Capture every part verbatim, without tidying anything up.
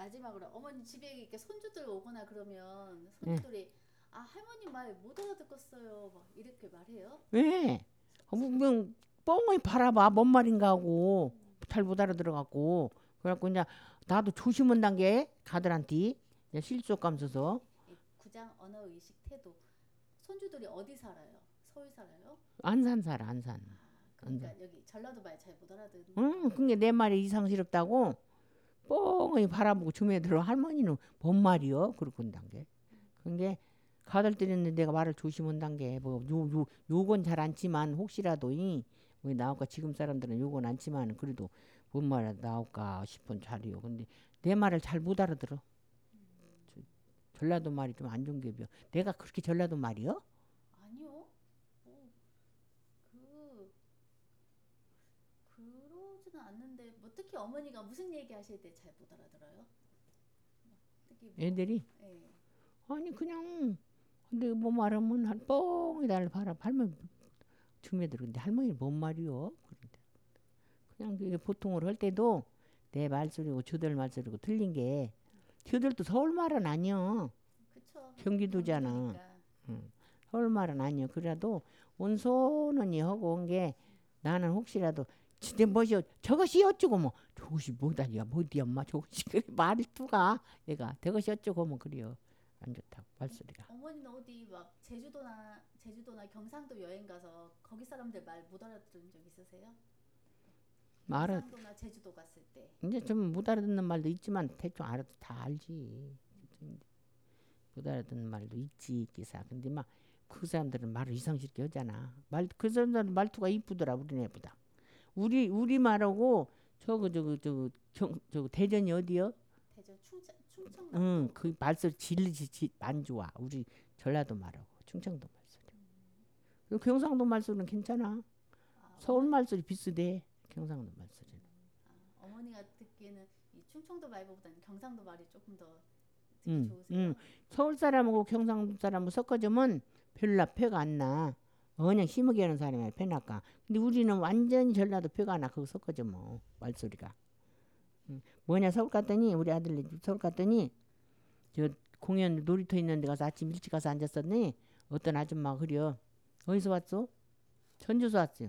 마지막으로 어머니 집에 이렇게 손주들 오거나 그러면 예. 손주들이 아 할머니 말 못 알아듣겠어요. 막 이렇게 말해요. 왜? 어, 뭐, 그냥 뻥을 바라봐. 뭔 말인가 하고. 잘 못 알아들어갖고. 그래갖고 이제 나도 조심한단 게 가들한테 이제 실속 감서서 이 구장 언어 의식 태도. 손주들이 어디 살아요? 서울 살아요? 안산 살아 안산. 아 안산. 그러니까 여기 전라도 말 잘 못 알아듣는구나. 응, 그게 내 말이 이상스럽다고 뻥이 바라보고 주에 들어 할머니는 뭔 말이여? 그러고 온단 게. 그게 가들 때렸는데 내가 말을 조심한단 게뭐 요 요 욕은 잘 않지만 혹시라도 이 뭐 나올까 지금 사람들은 욕은 않지만 그래도 뭔 말 나올까 싶은 자리요. 근데 내 말을 잘 못 알아들어. 저- 전라도 말이 좀 안 좋은 게요. 내가 그렇게 전라도 말이요? 아니요. 뭐 그 그러지는 않는데 뭐 특히 어머니가 무슨 얘기 하실 때 잘 못 알아들어요? 특히 뭐 애들이 예. 아니 그냥 근데 뭐 말하면 한 뻥이 날 바라 할머니 중에 들어. 근데 할머니 뭔 말이요? 그런데 그냥 그게 보통으로 할 때도 내 말소리고 저들 말소리고 틀린 게 저들도 서울 말은 아니여. 그쵸. 경기도잖아. 경기도니까. 응. 서울 말은 아니여. 그래도 온손언니 하고 온 게 나는 혹시라도 진짜 뭐지 저것이 어쩌고 뭐 저것이 뭐다니야 뭐디 엄마 저것이 그래 말투가 얘가 저것이 어쩌고 뭐 그래요. 안 좋다고 말소리가. 어머니는 어디 막 제주도나 제주도나 경상도 여행 가서 거기 사람들 말 못 알아들은 적 있으세요? 말은 경상도나 제주도 갔을 때. 이제 좀 못 알아듣는 말도 있지만 대충 알아도 다 알지. 못 알아듣는 말도 있지 기사. 근데 막 그 사람들은 말을 이상스럽게 하잖아. 말 그 사람들은 말투가 이쁘더라 우리네보다. 우리 우리 말하고 저거 저거 저거 경, 저거 대전이 어디요? 대전 충청 응, 충청남도. 그 말소리 질리지 안 좋아. 우리 전라도 말하고 충청도 말소리. 그리고 경상도 말소리는 괜찮아. 아 서울 어머니 말소리 비슷해. 경상도 말소리는. 아, 어머니가 듣기에는 이 충청도 말보다는 경상도 말이 조금 더 듣기 응, 응. 좋으세요? 서울 사람하고 경상도 사람하고 섞어주면 별로 표가 안 나. 그냥 심하게 하는 사람이 표나까. 근데 우리는 완전히 전라도 표가 안 나. 그거 섞어줘 뭐 말소리가. 응. 뭐냐 서울 갔더니 우리 아들 서울 갔더니 저 공연 놀이터 있는 데 가서 아침 일찍 가서 앉았었니? 어떤 아줌마가 그려. 어디서 왔어? 전주서 왔어요.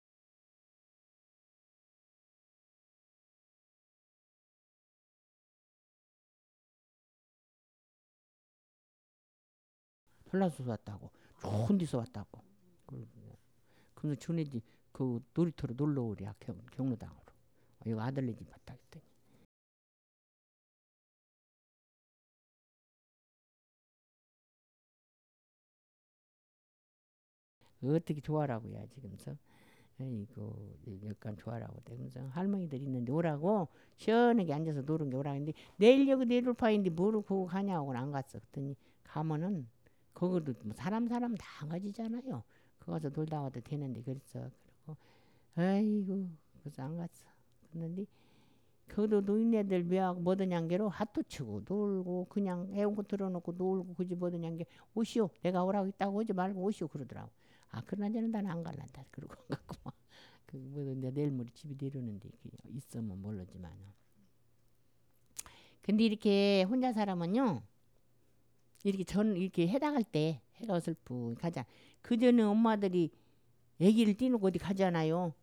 전라도서 왔다고. 좋은 데서 왔다고. 그래서 전에 그 놀이터로 놀러 오랴 경, 경로당으로. 이거 아들네 집 왔다 했더니. 어떻게 좋아라고 야 지금서. 아이고 약간 좋아라고 되면서 할머니들 있는데 오라고 시원하게 앉아서 노는 게 오라고 했는데 내일 여기 내일파인데 뭐로 그거 가냐고는 안 갔어. 그랬더니 가면은 거기도 뭐 사람 사람 다 안 가지잖아요. 거 가서 놀다 와도 되는데 그랬어. 그리고 아이고 그래서 안 갔어. 그랬는데 거기도 노인네들 묘하고 뭐든 양게로 핫도 치고 놀고 그냥 애운거 틀어놓고 놀고 그지 뭐든 양게 오시오 내가 오라고 있다고 오지 말고 오시오 그러더라고. 아 그러나저는 나는 안 갈란다 그러고 안 갔고 그 뭐든 내일 모레 집에 내려오는데 있으면 모르지만 근데 이렇게 혼자 살아면요 이렇게 전 이렇게 해당할 때 해가 어설프 가자 그 전에 엄마들이 애기를 띠놓고 어디 가잖아요.